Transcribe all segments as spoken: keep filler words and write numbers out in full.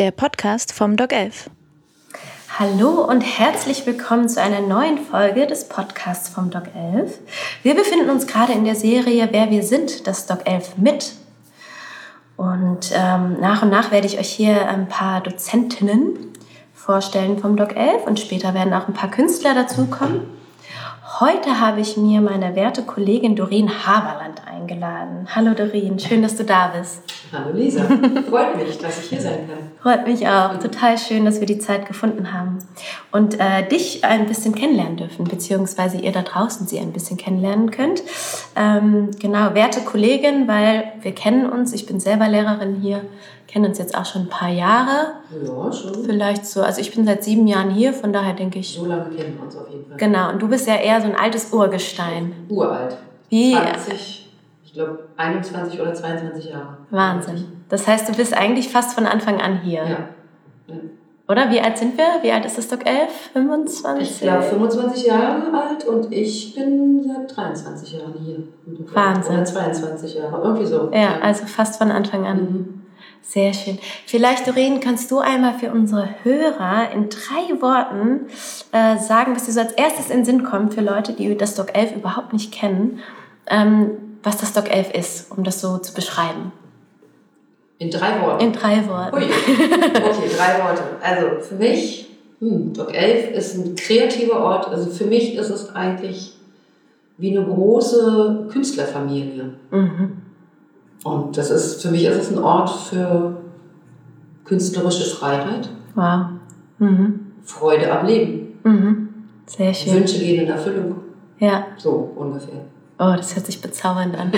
der Podcast vom Doc elf. Hallo und herzlich willkommen zu einer neuen Folge des Podcasts vom Doc elf. Wir befinden uns gerade in der Serie Wer wir sind, das Doc elf mit. Und ähm, nach und nach werde ich euch hier ein paar Dozentinnen vorstellen vom Doc elf und später werden auch ein paar Künstler dazukommen. Heute habe ich mir meine werte Kollegin Doreen Haberland eingeladen. Hallo Doreen, schön, dass du da bist. Hallo Lisa, freut mich, dass ich hier sein kann. Freut mich auch, total schön, dass wir die Zeit gefunden haben und äh, dich ein bisschen kennenlernen dürfen, beziehungsweise ihr da draußen sie ein bisschen kennenlernen könnt. Ähm, genau, werte Kollegin, weil wir kennen uns, ich bin selber Lehrerin hier, kennen uns jetzt auch schon ein paar Jahre. Ja, schon. Vielleicht so, also ich bin seit sieben Jahren hier, von daher denke ich... So lange kennen wir uns auf jeden Fall. Genau, und du bist ja eher so ein altes Urgestein. Uralt. Wie? zwanzig, ich glaube einundzwanzig oder zweiundzwanzig Jahre. Wahnsinn. Das heißt, du bist eigentlich fast von Anfang an hier. Ja. ja. Oder? Wie alt sind wir? Wie alt ist das Doc elf? fünfundzwanzig? Ich glaube fünfundzwanzig Jahre alt und ich bin seit dreiundzwanzig Jahren hier. Wahnsinn. Oder zweiundzwanzig Jahre, irgendwie so. Ja, also fast von Anfang an. Mhm. Sehr schön. Vielleicht, Doreen, kannst du einmal für unsere Hörer in drei Worten äh, sagen, was dir so als erstes in den Sinn kommt für Leute, die das Doc elf überhaupt nicht kennen, ähm, was das Doc elf ist, um das so zu beschreiben. In drei Worten? In drei Worten. Ui. Okay, drei Worte. Also für mich, hm, Doc elf ist ein kreativer Ort. Also für mich ist es eigentlich wie eine große Künstlerfamilie. Mhm. Und das ist, für mich ist es ein Ort für künstlerische Freiheit. Wow. Mhm. Freude am Leben. Mhm. Sehr schön. Wünsche gehen in Erfüllung. Ja. So ungefähr. Oh, das hört sich bezaubernd an.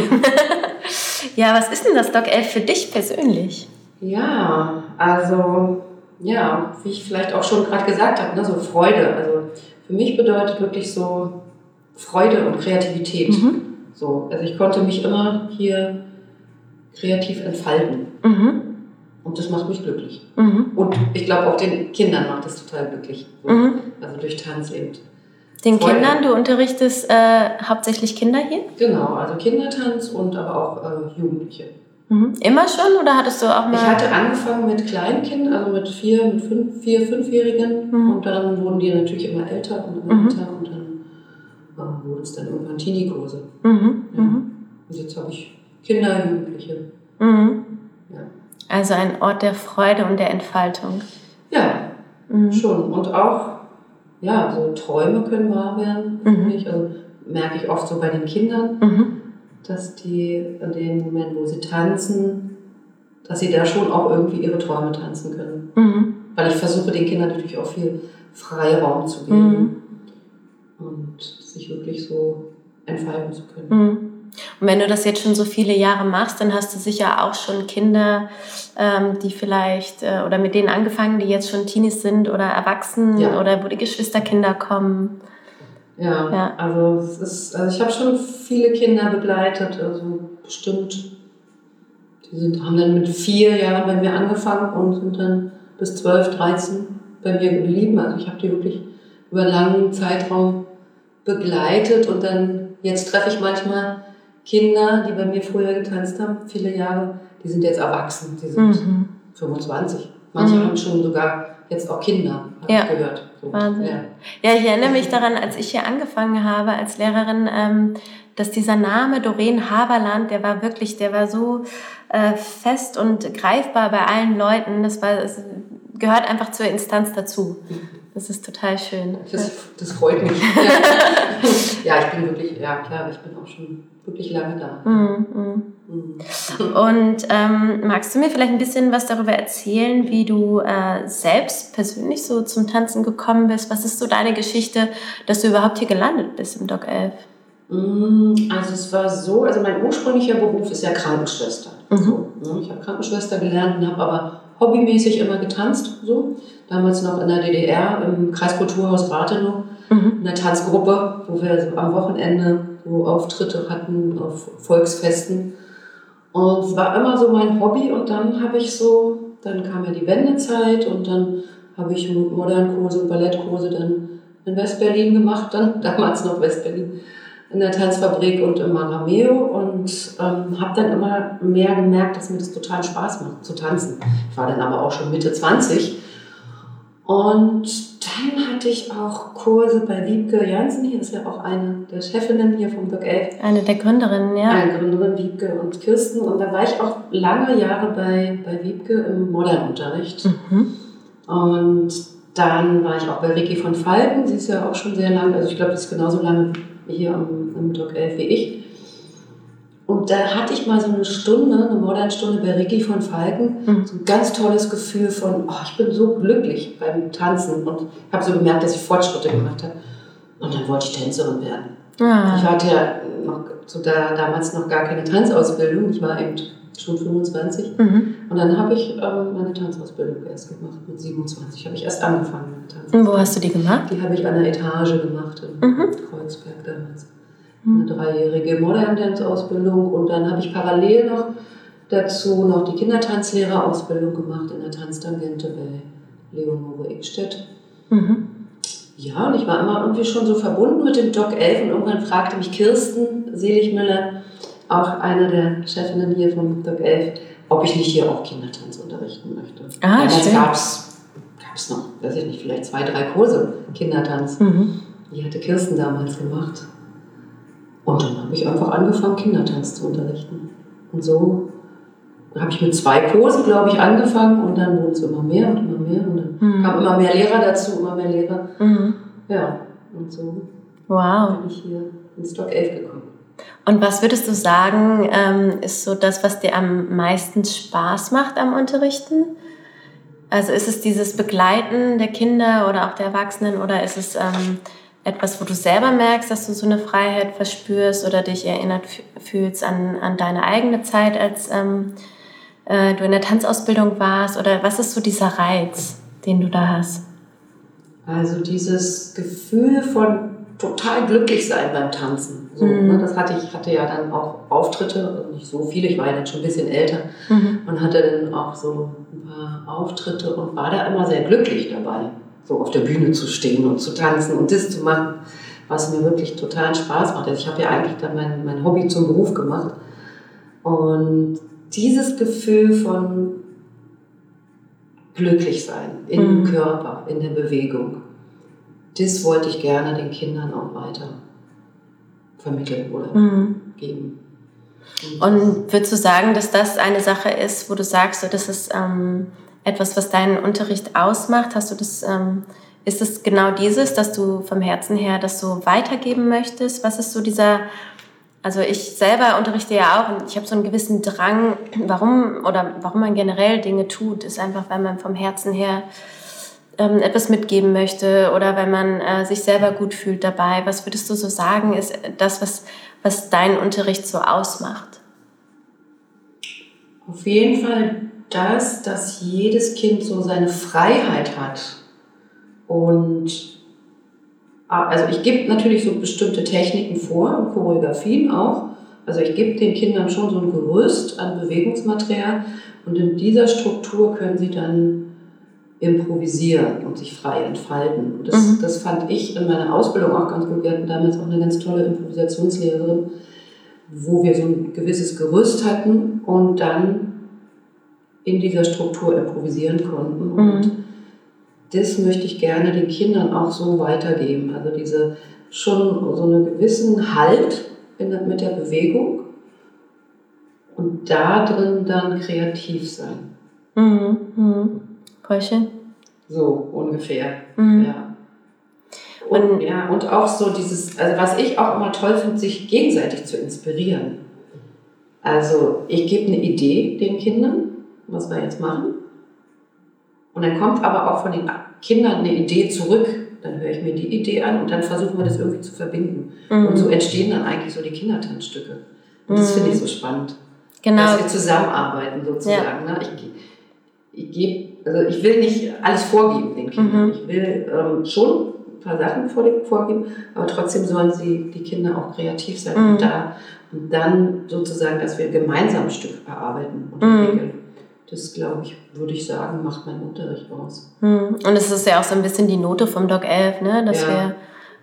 Ja, was ist denn das Doc elf für dich persönlich? Ja, also, ja, wie ich vielleicht auch schon gerade gesagt habe, ne, so Freude. Also für mich bedeutet wirklich so Freude und Kreativität. Mhm. So, also ich konnte mich immer hier kreativ entfalten. Mhm. Und das macht mich glücklich. Mhm. Und ich glaube, auch den Kindern macht das total glücklich. So. Mhm. Also durch Tanz eben. Den Freude. Kindern, du unterrichtest äh, hauptsächlich Kinder hier? Genau, also Kindertanz und aber auch äh, Jugendliche. Mhm. Immer schon oder hattest du auch mal... Ich hatte angefangen mit Kleinkindern, also mit vier, mit fünf, vier, fünfjährigen. Mhm. Und dann wurden die natürlich immer älter und immer mhm. älter. Und dann äh, wurde es dann irgendwann Teenie-Kurse. Mhm. Ja. Mhm. Und jetzt habe ich Kinder, Jugendliche. Mhm. Ja. Also ein Ort der Freude und der Entfaltung. Ja, mhm. schon. Und auch, ja, so Träume können wahr werden. Mhm. Also merke ich oft so bei den Kindern, mhm. dass die in dem Moment, wo sie tanzen, dass sie da schon auch irgendwie ihre Träume tanzen können. Mhm. Weil ich versuche den Kindern natürlich auch viel Freiraum zu geben mhm. und sich wirklich so entfalten zu können. Mhm. Und wenn du das jetzt schon so viele Jahre machst, dann hast du sicher auch schon Kinder, ähm, die vielleicht, äh, oder mit denen angefangen, die jetzt schon Teenies sind oder erwachsen ja. oder wo die Geschwisterkinder kommen. Ja, ja. also, es ist, also ich habe schon viele Kinder begleitet, also bestimmt, die sind, haben dann mit vier Jahren bei mir angefangen und sind dann bis zwölf, dreizehn bei mir geblieben. Also ich habe die wirklich über einen langen Zeitraum begleitet und dann, jetzt treffe ich manchmal Kinder, die bei mir früher getanzt haben, viele Jahre, die sind jetzt erwachsen, die sind mhm. fünfundzwanzig. Manche mhm. haben schon sogar jetzt auch Kinder, habe ja. ich gehört. So. Wahnsinn. Ja. ja, ich erinnere mich daran, als ich hier angefangen habe als Lehrerin, ähm, dass dieser Name Doreen Haberland, der war wirklich, der war so äh, fest und greifbar bei allen Leuten. Das war, es gehört einfach zur Instanz dazu. Das ist total schön. Das, das freut mich. Ja, ich bin wirklich, ja klar, ich bin auch schon wirklich lange da. Mm, mm. Mm. Und ähm, magst du mir vielleicht ein bisschen was darüber erzählen, wie du äh, selbst persönlich so zum Tanzen gekommen bist? Was ist so deine Geschichte, dass du überhaupt hier gelandet bist im Doc elf? Also es war so, also mein ursprünglicher Beruf ist ja Krankenschwester. Mhm. So, ich habe Krankenschwester gelernt und habe aber hobbymäßig immer getanzt. So. Damals noch in der D D R im Kreiskulturhaus Rathenow, mhm. in der Tanzgruppe, wo wir so am Wochenende so Auftritte hatten auf Volksfesten. Und es war immer so mein Hobby und dann habe ich so, dann kam ja die Wendezeit und dann habe ich Modernkurse und Ballettkurse dann in Westberlin gemacht, dann damals noch Westberlin. in der Tanzfabrik und im Marameo und ähm, habe dann immer mehr gemerkt, dass mir das total Spaß macht, zu tanzen. Ich war dann aber auch schon Mitte zwanzig. Und dann hatte ich auch Kurse bei Wiebke Jansen, hier ist ja auch eine der Chefinnen hier vom Doc elf. Eine der Gründerinnen, ja. Eine Gründerin, Wiebke und Kirsten. Und da war ich auch lange Jahre bei, bei Wiebke im Modernunterricht. Mhm. Und dann war ich auch bei Ricky von Falken, sie ist ja auch schon sehr lange, also ich glaube, das ist genauso lange hier am, am Doc elf wie ich. Und da hatte ich mal so eine Stunde, eine Modernstunde bei Ricky von Falken, mhm. so ein ganz tolles Gefühl von, oh, ich bin so glücklich beim Tanzen und habe so gemerkt, dass ich Fortschritte gemacht habe. Und dann wollte ich Tänzerin werden. Ah. Ich hatte ja noch, so da, damals noch gar keine Tanzausbildung, ich war eben schon fünfundzwanzig. Mhm. Und dann habe ich ähm, meine Tanzausbildung erst gemacht, mit siebenundzwanzig habe ich erst angefangen mit Tanzen. Und wo hast du die gemacht? Die habe ich an der Etage gemacht, in mhm. Kreuzberg damals. Eine dreijährige Modern Dance Ausbildung und dann habe ich parallel noch dazu noch die Kindertanzlehrerausbildung gemacht in der Tanztangente bei Leonore Ickstedt. Mhm. Ja, und ich war immer irgendwie schon so verbunden mit dem Doc elf und irgendwann fragte mich Kirsten Seligmüller, auch eine der Chefinnen hier vom Doc elf, ob ich nicht hier auch Kindertanz unterrichten möchte. Ah, damals gab es noch, weiß ich nicht, vielleicht zwei, drei Kurse Kindertanz. Mhm. Die hatte Kirsten damals gemacht. Und dann habe ich einfach angefangen, Kindertanz zu unterrichten. Und so habe ich mit zwei Kursen, glaube ich, angefangen und dann wurden es immer mehr und immer mehr. Und dann mhm. kamen immer mehr Lehrer dazu, immer mehr Lehrer. Mhm. Ja, und so wow. bin ich hier ins Doc elf gekommen. Und was würdest du sagen, ähm, ist so das, was dir am meisten Spaß macht am Unterrichten? Also ist es dieses Begleiten der Kinder oder auch der Erwachsenen oder ist es ähm, etwas, wo du selber merkst, dass du so eine Freiheit verspürst oder dich erinnert fühlst an, an deine eigene Zeit, als ähm, äh, du in der Tanzausbildung warst? Oder was ist so dieser Reiz, den du da hast? Also dieses Gefühl von total glücklich sein beim Tanzen. So, mhm. ne, das hatte ich hatte ja dann auch Auftritte, nicht so viele, ich war ja dann schon ein bisschen älter mhm. und hatte dann auch so ein paar Auftritte und war da immer sehr glücklich dabei, so auf der Bühne zu stehen und zu tanzen und das zu machen, was mir wirklich total Spaß macht. Also ich habe ja eigentlich dann mein, mein Hobby zum Beruf gemacht. Und dieses Gefühl von glücklich sein im mhm. Körper, in der Bewegung, das wollte ich gerne den Kindern auch weiter vermitteln oder mhm. geben. Und, und würdest du sagen, dass das eine Sache ist, wo du sagst, so, das ist ähm, etwas, was deinen Unterricht ausmacht? Hast du das, ähm, ist es genau dieses, dass du vom Herzen her das so weitergeben möchtest? Was ist so dieser, also ich selber unterrichte ja auch und ich habe so einen gewissen Drang, warum oder warum man generell Dinge tut, ist einfach, weil man vom Herzen her ähm, etwas mitgeben möchte oder weil man äh, sich selber gut fühlt dabei. Was würdest du so sagen, ist das, was, was deinen Unterricht so ausmacht? Auf jeden Fall das, dass jedes Kind so seine Freiheit hat. Und also ich gebe natürlich so bestimmte Techniken vor, und Choreografien auch. Also ich gebe den Kindern schon so ein Gerüst an Bewegungsmaterial und in dieser Struktur können sie dann improvisieren und sich frei entfalten. Und das, mhm. das fand ich in meiner Ausbildung auch ganz gut. Wir hatten damals auch eine ganz tolle Improvisationslehrerin, wo wir so ein gewisses Gerüst hatten und dann in dieser Struktur improvisieren konnten. Mhm. Und das möchte ich gerne den Kindern auch so weitergeben. Also diese schon so einen gewissen Halt in der, mit der Bewegung und da drin dann kreativ sein. Mhm. Mhm. Voll schön. So ungefähr. Mhm. Ja. Und, und, ja, und auch so dieses, also was ich auch immer toll finde, sich gegenseitig zu inspirieren. Also ich gebe eine Idee den Kindern, was wir jetzt machen. Und dann kommt aber auch von den Kindern eine Idee zurück. Dann höre ich mir die Idee an und dann versuchen wir das irgendwie zu verbinden. Mhm. Und so entstehen dann eigentlich so die Kindertanzstücke. Und das mhm. finde ich so spannend. Genau. Dass wir zusammenarbeiten sozusagen. Ja. Ne? Ich, ich, gebe, also ich will nicht alles vorgeben den Kindern. Mhm. Ich will ähm, schon ein paar Sachen vorgeben, aber trotzdem sollen sie, die Kinder auch kreativ sein mhm. und da. Und dann sozusagen, dass wir gemeinsam ein Stück erarbeiten und mhm. entwickeln. Das, glaube ich, würde ich sagen, macht mein Unterricht aus. Und es ist ja auch so ein bisschen die Note vom Doc elf, ne? Dass ja. wir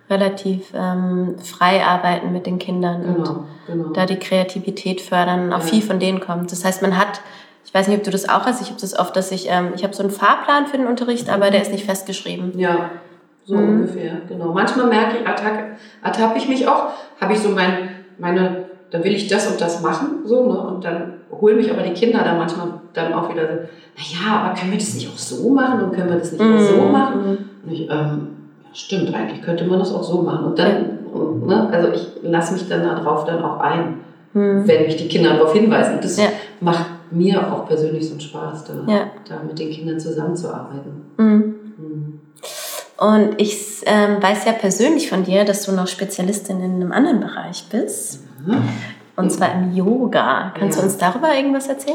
relativ ähm, frei arbeiten mit den Kindern Genau, und genau. da die Kreativität fördern, auch Ja. viel von denen kommt. Das heißt, man hat, ich weiß nicht, ob du das auch hast, ich habe das oft, dass ich, ähm, ich habe so einen Fahrplan für den Unterricht, aber der ist nicht festgeschrieben. Ja, so Mhm. ungefähr, genau. Manchmal merke ich, ertappe ertapp ich mich auch, habe ich so mein, meine, dann will ich das und das machen, so, ne, und dann holen mich aber die Kinder dann manchmal dann auch wieder so, naja, aber können wir das nicht auch so machen und können wir das nicht auch so machen? Und ich, ähm, ja, stimmt, eigentlich könnte man das auch so machen. Und dann, und, ne, also ich lasse mich dann darauf dann auch ein, Mhm. wenn mich die Kinder darauf hinweisen. Und das Ja. macht mir auch persönlich so einen Spaß, da, Ja. da mit den Kindern zusammenzuarbeiten. Mhm. Mhm. Und ich ähm, weiß ja persönlich von dir, dass du noch Spezialistin in einem anderen Bereich bist. Mhm. Und zwar im Yoga. Kannst Ja. du uns darüber irgendwas erzählen?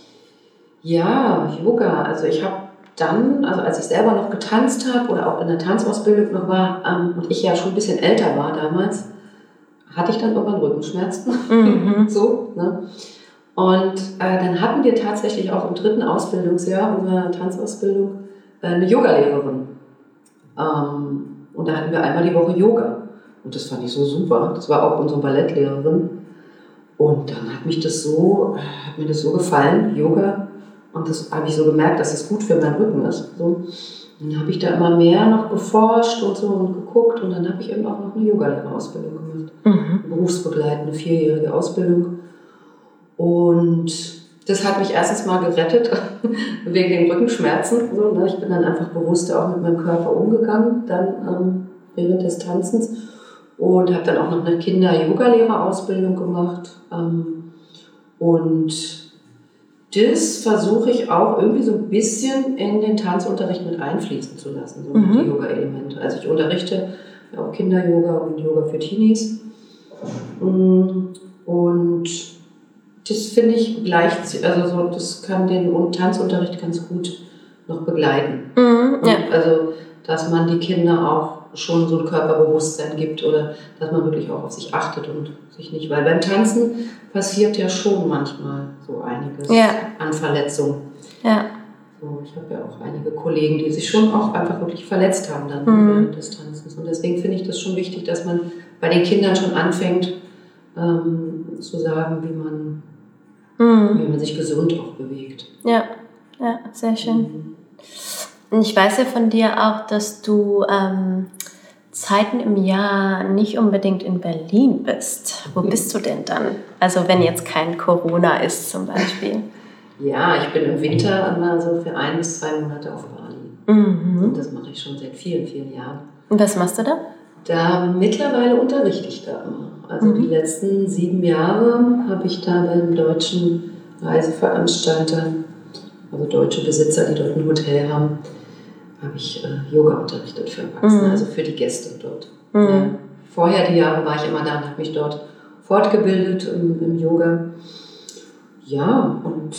Ja, Yoga. Also ich habe dann, also als ich selber noch getanzt habe oder auch in der Tanzausbildung noch war ähm, und ich ja schon ein bisschen älter war damals, hatte ich dann irgendwann Rückenschmerzen. Mhm. so, ne? Und äh, dann hatten wir tatsächlich auch im dritten Ausbildungsjahr unserer Tanzausbildung äh, eine Yogalehrerin. Ähm, und da hatten wir einmal die Woche Yoga. Und das fand ich so super. Das war auch unsere Ballettlehrerin. Und dann hat mich das so, hat mir das so gefallen, Yoga. Und das habe ich so gemerkt, dass es gut für meinen Rücken ist. So. Und dann habe ich da immer mehr noch geforscht und so und geguckt. Und dann habe ich eben auch noch eine Yogalehrerausbildung gemacht. Mhm. Berufsbegleitende, vierjährige Ausbildung. Und das hat mich erstens mal gerettet, wegen den Rückenschmerzen. So, ne? Ich bin dann einfach bewusster auch mit meinem Körper umgegangen, dann ähm, während des Tanzens. Und habe dann auch noch eine Kinder-Yoga-Lehrerausbildung gemacht. Ähm, und das versuche ich auch irgendwie so ein bisschen in den Tanzunterricht mit einfließen zu lassen, so Mhm. die Yoga-Elemente. Also ich unterrichte ja auch Kinder-Yoga und Yoga für Teenies. Und das finde ich gleicht, also so, das kann den Tanzunterricht ganz gut noch begleiten. Mhm. Ja. Also, dass man die Kinder auch schon so ein Körperbewusstsein gibt oder dass man wirklich auch auf sich achtet und sich nicht, weil beim Tanzen passiert ja schon manchmal so einiges Ja. an Verletzungen. Ja. So, ich habe ja auch einige Kollegen, die sich schon auch einfach wirklich verletzt haben dann Mhm. während des Tanzens. Und deswegen finde ich das schon wichtig, dass man bei den Kindern schon anfängt, ähm, zu sagen, wie man, Mhm. wie man sich gesund auch bewegt. Ja. Ja, sehr schön. Und ich weiß ja von dir auch, dass du ähm, Zeiten im Jahr nicht unbedingt in Berlin bist. Wo bist du denn dann? Also wenn jetzt kein Corona ist zum Beispiel. Ja, ich bin im Winter immer so für ein bis zwei Monate auf Bali. Mhm. Und das mache ich schon seit vielen, vielen Jahren. Und was machst du da? Da mittlerweile unterrichte ich da immer. Also Mhm. die letzten sieben Jahre habe ich da beim deutschen Reiseveranstalter, also deutsche Besitzer, die dort ein Hotel haben, habe ich äh, Yoga unterrichtet für Erwachsene, Mhm. also für die Gäste dort. Mhm. Ja. Vorher die Jahre war ich immer da und habe mich dort fortgebildet im, im Yoga. Ja, und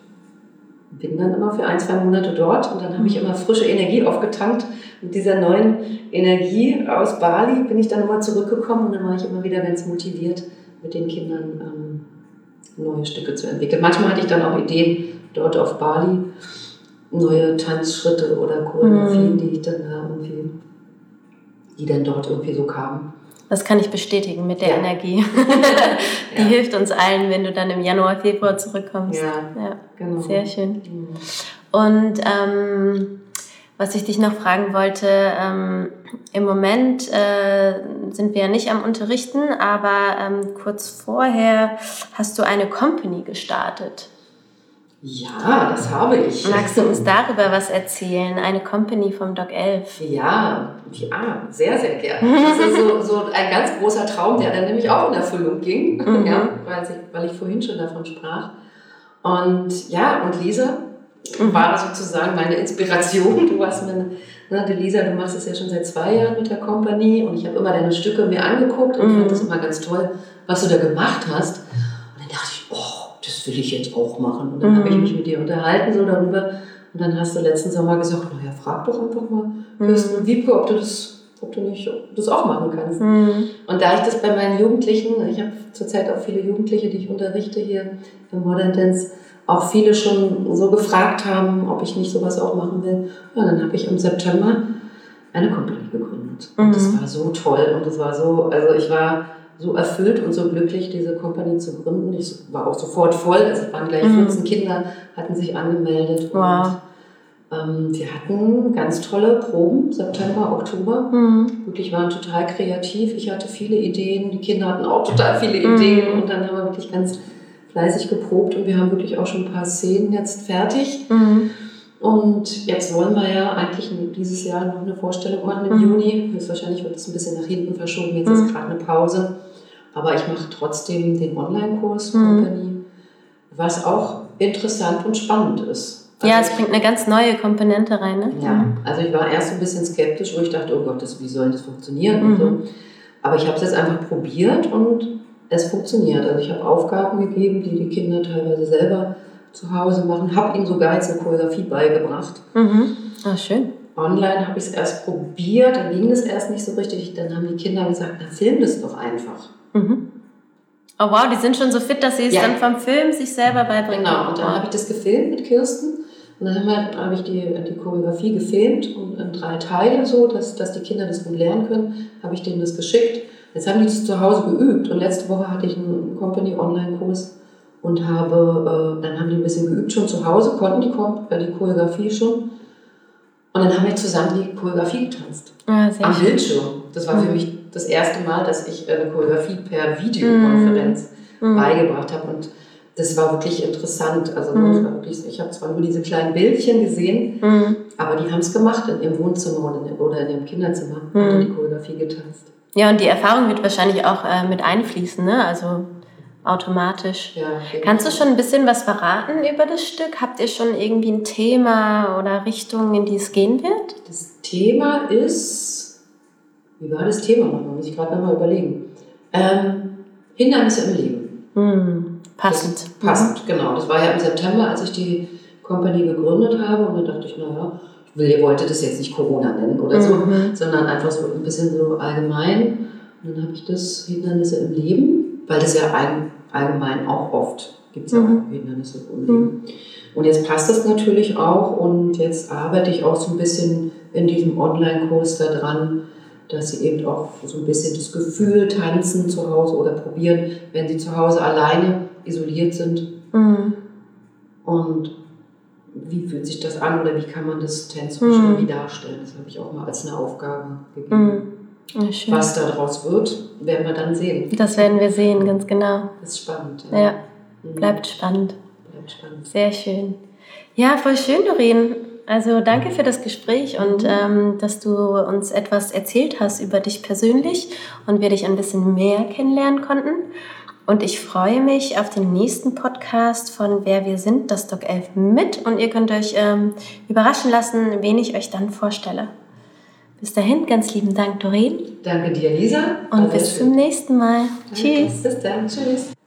bin dann immer für ein, zwei Monate dort und dann habe ich immer frische Energie aufgetankt. Mit dieser neuen Energie aus Bali bin ich dann immer zurückgekommen und dann war ich immer wieder ganz motiviert, mit den Kindern ähm, neue Stücke zu entwickeln. Manchmal hatte ich dann auch Ideen dort auf Bali, neue Tanzschritte oder Choreografien, Mhm. die ich dann da irgendwie, die dann dort irgendwie so kamen. Das kann ich bestätigen mit der Ja. Energie. Die Ja. hilft uns allen, wenn du dann im Januar, Februar zurückkommst. Ja, Ja, genau. sehr schön. Mhm. Und ähm, was ich dich noch fragen wollte, ähm, im Moment äh, sind wir ja nicht am Unterrichten, aber ähm, kurz vorher hast du eine Company gestartet. Ja, das habe ich. Magst du uns darüber was erzählen? Eine Company vom Doc elf. Ja, ja, sehr, sehr gerne. Das ist so, so ein ganz großer Traum, der dann nämlich auch in Erfüllung ging, Mhm. ja, weil, ich, weil ich vorhin schon davon sprach. Und ja, und Lisa Mhm. war sozusagen meine Inspiration. Du warst meine, ne, die Lisa, du machst es ja schon seit zwei Jahren mit der Company und ich habe immer deine Stücke mir angeguckt und Mhm. fand das immer ganz toll, was du da gemacht hast. Und dann dachte ich, oh, das will ich jetzt auch machen. Und dann Mhm. habe ich mich mit dir unterhalten so darüber. Und dann hast du letzten Sommer gesagt, naja, frag doch einfach mal Kirsten und Wiebke, ob du das, ob du nicht ob du das auch machen kannst. Mhm. Und da ich das bei meinen Jugendlichen, ich habe zurzeit auch viele Jugendliche, die ich unterrichte hier im Modern Dance, auch viele schon so gefragt haben, ob ich nicht sowas auch machen will. Ja, dann habe ich im September eine Company gegründet. spannend. Und das war so toll und das war so, also ich war so erfüllt und so glücklich, diese Company zu gründen. Ich war auch sofort voll, also es waren gleich vierzehn Kinder, hatten sich angemeldet. Wow. Und ähm, wir hatten ganz tolle Proben, September, Oktober. Mhm. Wirklich waren total kreativ. Ich hatte viele Ideen, die Kinder hatten auch total viele Ideen. Mhm. Und dann haben wir wirklich ganz fleißig geprobt und wir haben wirklich auch schon ein paar Szenen jetzt fertig. Mhm. Und jetzt wollen wir ja eigentlich dieses Jahr noch eine Vorstellung machen im mhm. Juni. Wahrscheinlich wird es ein bisschen nach hinten verschoben. Jetzt mhm. ist gerade eine Pause. Aber ich mache trotzdem den Online-Kurs mhm. Company, was auch interessant und spannend ist. Also ja, es bringt eine ganz neue Komponente rein, ne? Ja, also ich war erst ein bisschen skeptisch, wo ich dachte, oh Gott, das, wie soll das funktionieren? Mhm. Und so. Aber ich habe es jetzt einfach probiert und es funktioniert. Also ich habe Aufgaben gegeben, die die Kinder teilweise selber zu Hause machen. Habe ihnen sogar jetzt eine Choreografie beigebracht. Mhm. Ah, schön. Online habe ich es erst probiert, da ging das erst nicht so richtig. Dann haben die Kinder gesagt, na film das doch einfach. Mhm. Oh wow, die sind schon so fit, dass sie es ja. dann vom Film sich selber beibringen. Genau, und dann wow. habe ich das gefilmt mit Kirsten. Und dann habe ich die, die Choreografie gefilmt und in drei Teile so, dass, dass die Kinder das gut lernen können. Habe ich denen das geschickt. Jetzt haben die das zu Hause geübt. Und letzte Woche hatte ich einen Company-Online-Kurs und habe, äh, dann haben die ein bisschen geübt schon zu Hause, konnten die, äh, die Choreografie schon. Und dann haben wir zusammen die Choreografie getanzt. Ja, sehr am schön. Bildschirm. Das war mhm. für mich das erste Mal, dass ich eine Choreografie per Videokonferenz mhm. beigebracht habe. Und das war wirklich interessant. Also mhm. das war wirklich, ich habe zwar nur diese kleinen Bildchen gesehen, mhm. aber die haben es gemacht in ihrem Wohnzimmer oder in, oder in ihrem Kinderzimmer mhm. und die Choreografie getanzt. Ja, und die Erfahrung wird wahrscheinlich auch äh, mit einfließen, ne? Also automatisch. Ja, kannst du schon ein bisschen was verraten über das Stück? Habt ihr schon irgendwie ein Thema oder Richtung, in die es gehen wird? Das Thema ist, wie war das Thema nochmal? Muss ich gerade nochmal überlegen. Ähm, Hindernisse im Leben. Hm, passend. Das, passend, mhm. genau. Das war ja im September, als ich die Company gegründet habe und dann dachte ich, naja, ich wollte das jetzt nicht Corona nennen oder so, mhm. sondern einfach so ein bisschen so allgemein. Und dann habe ich das Hindernisse im Leben, weil das ja allgemein auch oft gibt es ja mhm. auch Hindernisse im Leben. Mhm. Und jetzt passt das natürlich auch und jetzt arbeite ich auch so ein bisschen in diesem Online-Kurs daran, dass sie eben auch so ein bisschen das Gefühl tanzen zu Hause oder probieren, wenn sie zu Hause alleine isoliert sind. Mhm. Und wie fühlt sich das an oder wie kann man das tänzerisch mhm. irgendwie darstellen? Das habe ich auch mal als eine Aufgabe gegeben. Mhm. Ja, was daraus wird, werden wir dann sehen. Das werden wir sehen, ganz genau. Das ist spannend. Ja, ja. Bleibt spannend. Bleibt spannend. Sehr schön. Ja, voll schön, Doreen. Also danke für das Gespräch und ähm, dass du uns etwas erzählt hast über dich persönlich und wir dich ein bisschen mehr kennenlernen konnten. Und ich freue mich auf den nächsten Podcast von Wer wir sind, das Doc elf mit. Und ihr könnt euch ähm, überraschen lassen, wen ich euch dann vorstelle. Bis dahin, ganz lieben Dank, Doreen. Danke dir, Lisa. Und bis zum nächsten Mal. Danke. Tschüss. Bis dann. Tschüss.